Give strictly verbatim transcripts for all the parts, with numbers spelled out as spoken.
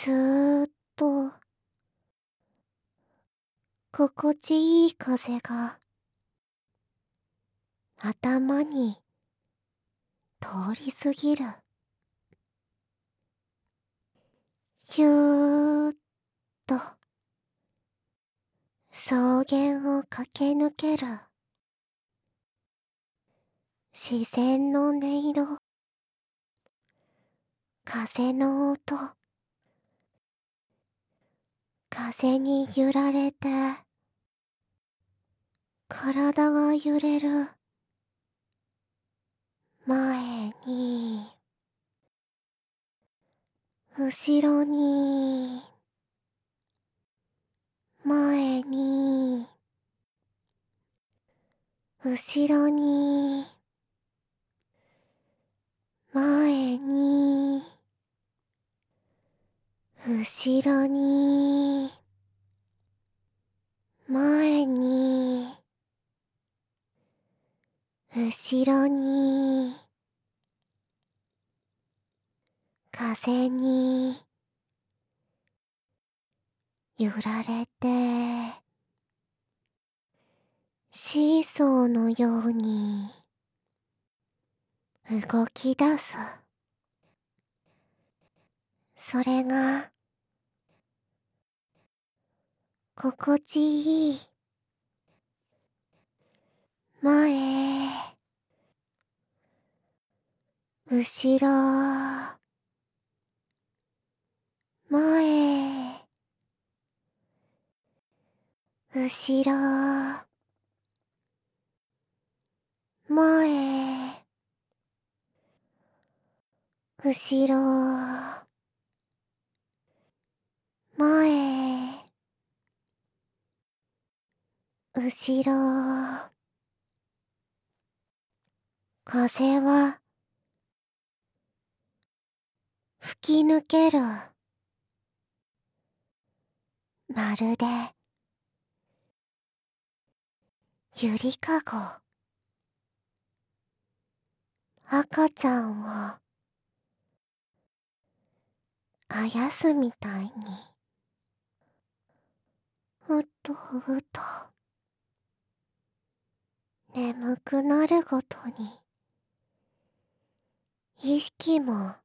すーっと心地いい風が頭に通り過ぎる。ひゅーっと草原を駆け抜ける。自然の音色、風の音、風に揺られて体が揺れる。前に後ろに前に後ろに前に後ろに前に後ろに風に揺られてシーソーのように動き出す。それが心地いい。前後ろ前後ろ前後ろ前後ろ。風は吹き抜ける。まるでゆりかご。赤ちゃんをあやすみたいにうとうと眠くなるごとに意識も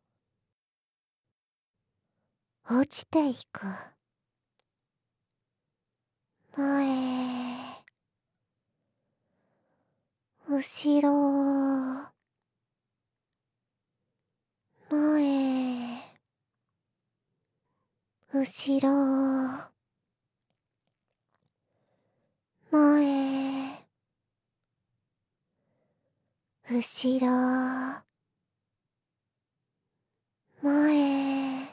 落ちていく。前後ろ前後ろ前後ろ前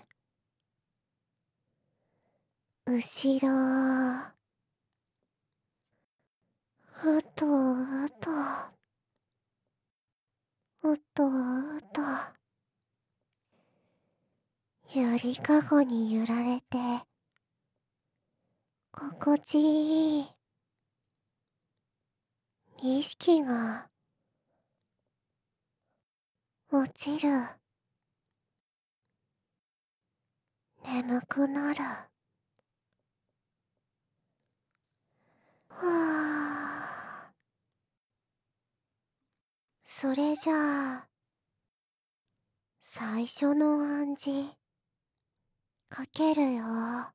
後ろ。うとうとうとうとゆりかごに揺られて心地いい。意識が落ちる。眠くなる。はあ。それじゃあ最初の暗示かけるよ。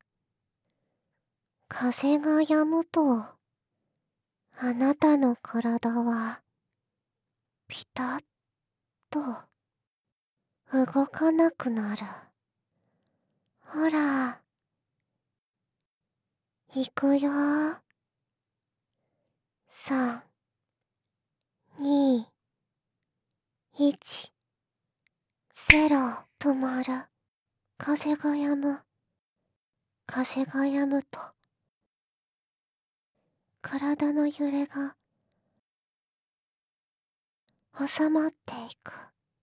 風が止むとあなたの体はピタッと動かなくなる。ほら、行くよ。さん、に、いち、ゼロ、止まる。風が止む。風が止むと体の揺れが収まっていく。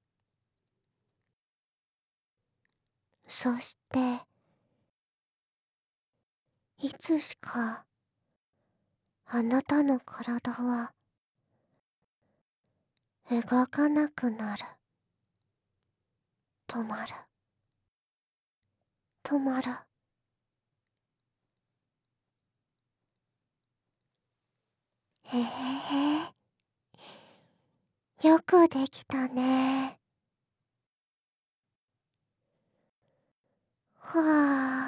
そしていつしかあなたの体は動かなくなる。止まる。 止まる。へへへ。よくできたね。は